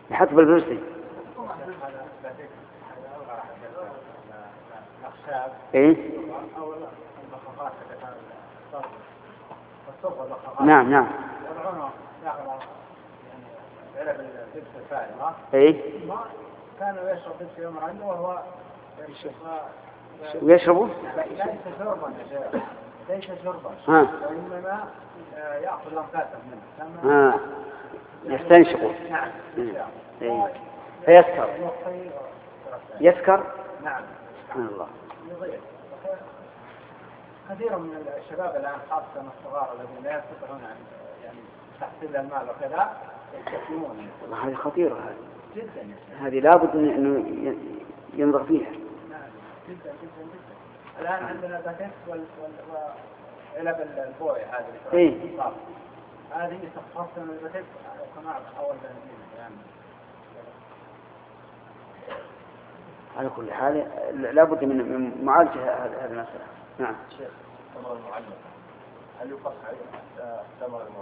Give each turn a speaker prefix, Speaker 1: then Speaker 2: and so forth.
Speaker 1: يحط بالبرسي. إيه؟ نعم نعم. إيه؟
Speaker 2: كانوا يشرب في يوم عنده وهو
Speaker 1: ويشربوا؟
Speaker 2: ليس شربا وإنما يأخذ أنفاسه منه.
Speaker 1: يستنشقوا.
Speaker 2: نعم.
Speaker 1: إيه. فيسكر. يسكر.
Speaker 2: نعم.
Speaker 1: سبحان الله.
Speaker 2: كثير من الشباب الآن خاصة الصغار الذين لا يستطيعون يعني تحصيل المال وكذا يستسلمون.
Speaker 1: والله هذه خطيرة هذه.
Speaker 2: جدا.
Speaker 1: هذه لابد إنه ينظر فيها.
Speaker 2: نعم. جدا جدا جدا. الآن عندنا باتكس وعلب البوي هذه.
Speaker 1: إيه.
Speaker 2: هذه تخصص من الباتكس قناع أول بنزين يعني.
Speaker 1: على كل حال لابد من معالجة هذه المسألة. نعم.
Speaker 2: شيخ ثمر المعلم هل يقص عليه ثمر المعلم؟